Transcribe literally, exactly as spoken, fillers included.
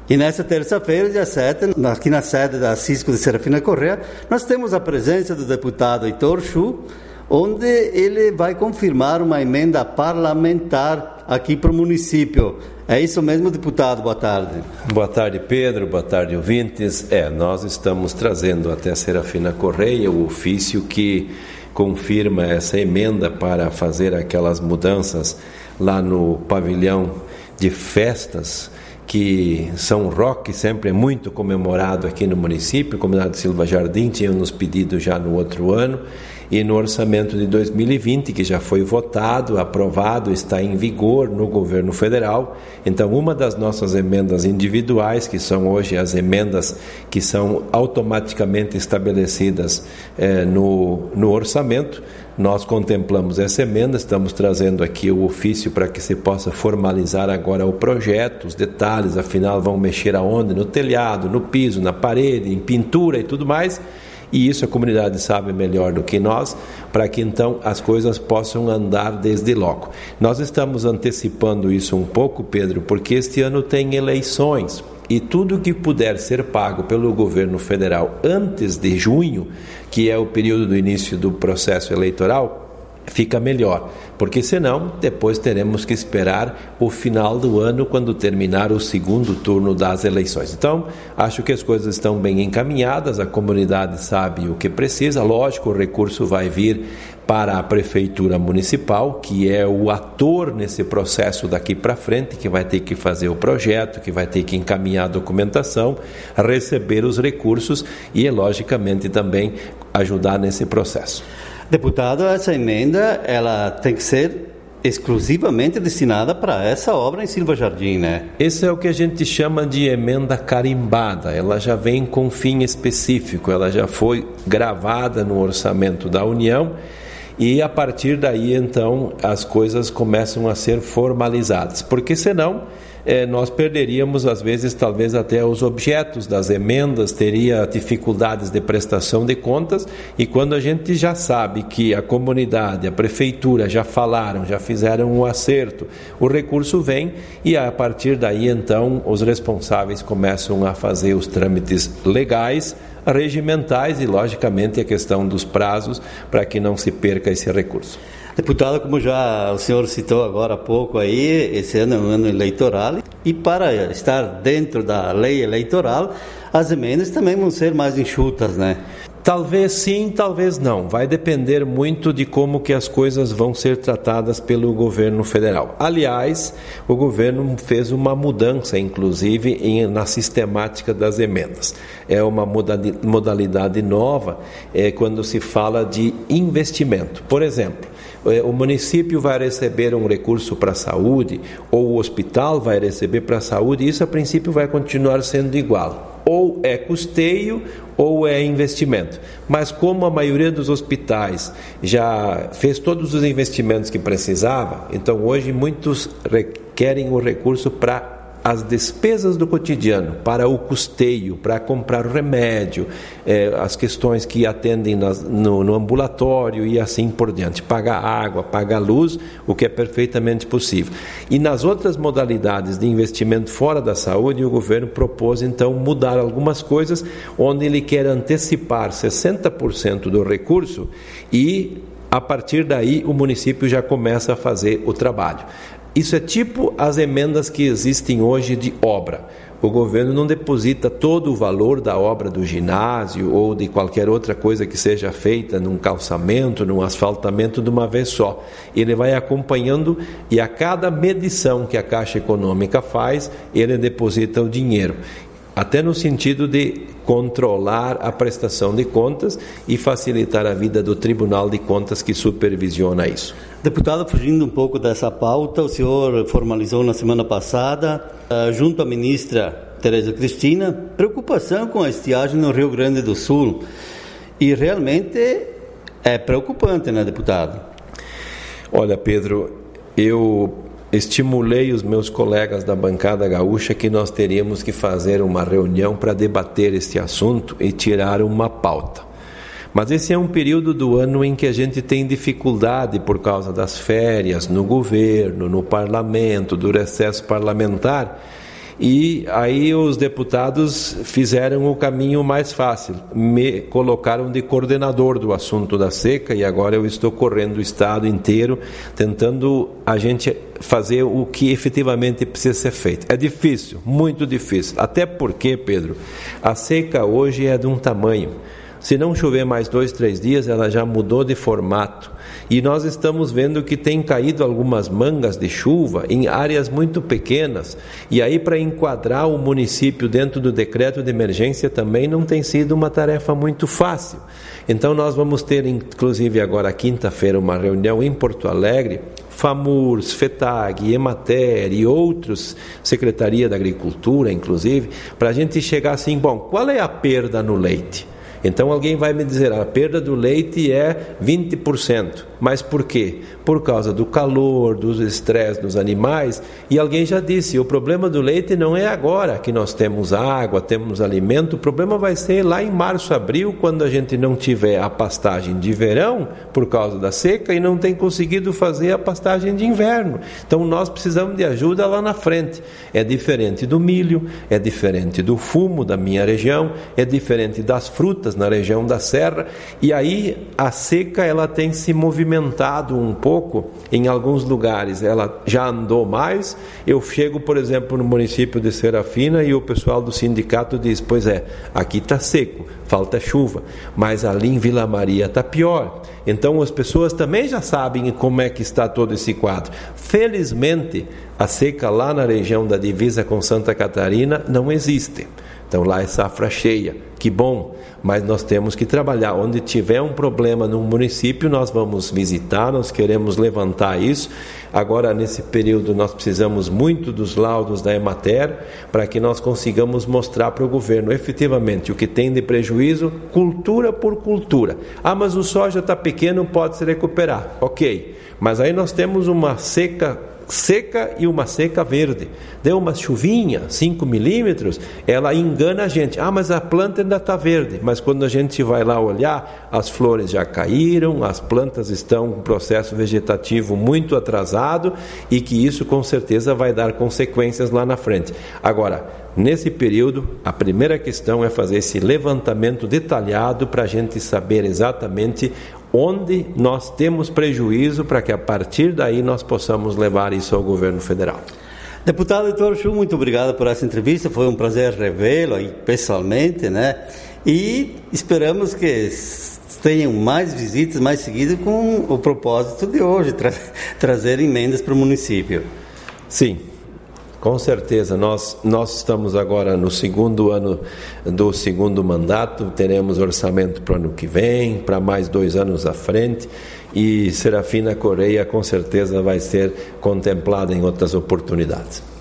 E nessa terça-feira, dia sete, aqui na sede da Cisco de Serafina Correia, nós temos a presença do deputado Heitor Chu, onde ele vai confirmar uma emenda parlamentar aqui para o município. É isso mesmo, deputado? Boa tarde. Boa tarde, Pedro. Boa tarde, ouvintes. É, nós estamos trazendo até a Serafina Correia o ofício que confirma essa emenda para fazer aquelas mudanças lá no pavilhão de festas, que São Roque sempre é muito comemorado aqui no município. A comunidade de Silva Jardim tinha nos pedido já no outro ano, e no orçamento de dois mil e vinte, que já foi votado, aprovado, está em vigor no governo federal. Então, uma das nossas emendas individuais, que são hoje as emendas que são automaticamente estabelecidas eh, no, no orçamento, nós contemplamos essa emenda, estamos trazendo aqui o ofício para que se possa formalizar agora o projeto, os detalhes, afinal vão mexer aonde? No telhado, no piso, na parede, em pintura e tudo mais. E isso a comunidade sabe melhor do que nós, para que então as coisas possam andar desde logo. Nós estamos antecipando isso um pouco, Pedro, porque este ano tem eleições, e tudo que puder ser pago pelo governo federal antes de junho, que é o período do início do processo eleitoral, fica melhor, porque senão depois teremos que esperar o final do ano, quando terminar o segundo turno das eleições. Então, acho que as coisas estão bem encaminhadas, a comunidade sabe o que precisa. Lógico, o recurso vai vir para a Prefeitura Municipal, que é o ator nesse processo daqui para frente, que vai ter que fazer o projeto, que vai ter que encaminhar a documentação, receber os recursos e, logicamente, também ajudar nesse processo. Deputado, essa emenda ela tem que ser exclusivamente destinada para essa obra em Silva Jardim, né? Esse é o que a gente chama de emenda carimbada. Ela já vem com fim específico, ela já foi gravada no orçamento da União, e a partir daí, então, as coisas começam a ser formalizadas, porque senão É, nós perderíamos, às vezes, talvez até os objetos das emendas, teria dificuldades de prestação de contas, e quando a gente já sabe que a comunidade, a prefeitura já falaram, já fizeram um acerto, o recurso vem, e a partir daí, então, os responsáveis começam a fazer os trâmites legais, regimentais e, logicamente, a questão dos prazos, para que não se perca esse recurso. Deputado, como já o senhor citou agora há pouco aí, esse ano é um ano eleitoral, e para estar dentro da lei eleitoral, as emendas também vão ser mais enxutas, né? Talvez sim, talvez não. Vai depender muito de como que as coisas vão ser tratadas pelo governo federal. Aliás, o governo fez uma mudança, inclusive, em, na sistemática das emendas. É uma modalidade nova é, quando se fala de investimento. Por exemplo, o município vai receber um recurso para a saúde, ou o hospital vai receber para a saúde, e isso a princípio vai continuar sendo igual. Ou é custeio ou é investimento. Mas como a maioria dos hospitais já fez todos os investimentos que precisava, então hoje muitos requerem o recurso para as despesas do cotidiano, para o custeio, para comprar o remédio, eh, as questões que atendem nas, no, no ambulatório e assim por diante, pagar água, pagar luz, o que é perfeitamente possível. E nas outras modalidades de investimento fora da saúde, o governo propôs então mudar algumas coisas, onde ele quer antecipar sessenta por cento do recurso, e a partir daí o município já começa a fazer o trabalho. Isso é tipo as emendas que existem hoje de obra. O governo não deposita todo o valor da obra do ginásio ou de qualquer outra coisa que seja feita num calçamento, num asfaltamento de uma vez só. Ele vai acompanhando, e a cada medição que a Caixa Econômica faz, ele deposita o dinheiro. Até no sentido de controlar a prestação de contas e facilitar a vida do Tribunal de Contas, que supervisiona isso. Deputado, fugindo um pouco dessa pauta, o senhor formalizou na semana passada, junto à ministra Tereza Cristina, preocupação com a estiagem no Rio Grande do Sul. E realmente é preocupante, né, deputado? Olha, Pedro, eu estimulei os meus colegas da bancada gaúcha que nós teríamos que fazer uma reunião para debater este assunto e tirar uma pauta. Mas esse é um período do ano em que a gente tem dificuldade por causa das férias no governo, no parlamento, do recesso parlamentar, E aí os deputados fizeram o caminho mais fácil, me colocaram de coordenador do assunto da seca, e agora eu estou correndo o estado inteiro, tentando a gente fazer o que efetivamente precisa ser feito. É difícil, muito difícil, até porque, Pedro, a seca hoje é de um tamanho. Se não chover mais dois, três dias, ela já mudou de formato. E nós estamos vendo que tem caído algumas mangas de chuva em áreas muito pequenas. E aí, para enquadrar o município dentro do decreto de emergência também não tem sido uma tarefa muito fácil. Então, nós vamos ter, inclusive agora quinta-feira, uma reunião em Porto Alegre, FAMURS, FETAG, EMATER e outros, Secretaria da Agricultura, inclusive, para a gente chegar assim, bom, qual é a perda no leite? Então alguém vai me dizer, a perda do leite é vinte por cento. Mas por quê? Por causa do calor, dos estresses dos animais. E alguém já disse, o problema do leite não é agora que nós temos água, temos alimento. O problema vai ser lá em março, abril, quando a gente não tiver a pastagem de verão, por causa da seca, e não tem conseguido fazer a pastagem de inverno. Então nós precisamos de ajuda lá na frente. É diferente do milho, é diferente do fumo da minha região, é diferente das frutas na região da serra. E aí a seca ela tem se movimentado um pouco em alguns lugares, ela já andou mais. Eu chego, por exemplo, no município de Serafina e o pessoal do sindicato diz, pois é, aqui está seco, falta chuva, mas ali em Vila Maria está pior. Então as pessoas também já sabem como é que está todo esse quadro. Felizmente, a seca lá na região da divisa com Santa Catarina não existe. Então lá é safra cheia, que bom, mas nós temos que trabalhar. Onde tiver um problema no município, nós vamos visitar, nós queremos levantar isso. Agora, nesse período, nós precisamos muito dos laudos da EMATER para que nós consigamos mostrar para o governo efetivamente o que tem de prejuízo, cultura por cultura. Ah, mas o soja está pequeno, pode se recuperar. Ok, mas aí nós temos uma seca seca e uma seca verde. Deu uma chuvinha, cinco milímetros, ela engana a gente. Ah, mas a planta ainda está verde. Mas quando a gente vai lá olhar, as flores já caíram, as plantas estão com um processo vegetativo muito atrasado e que isso com certeza vai dar consequências lá na frente. Agora, nesse período, a primeira questão é fazer esse levantamento detalhado para a gente saber exatamente onde nós temos prejuízo, para que a partir daí nós possamos levar isso ao governo federal. Deputado Heitor Chu, muito obrigado por essa entrevista, foi um prazer revê-lo aí pessoalmente, né? E esperamos que tenham mais visitas, mais seguidas, com o propósito de hoje, tra- trazer emendas para o município. Sim. Com certeza, nós, nós estamos agora no segundo ano do segundo mandato, teremos orçamento para o ano que vem, para mais dois anos à frente, e Serafina Correia com certeza vai ser contemplada em outras oportunidades.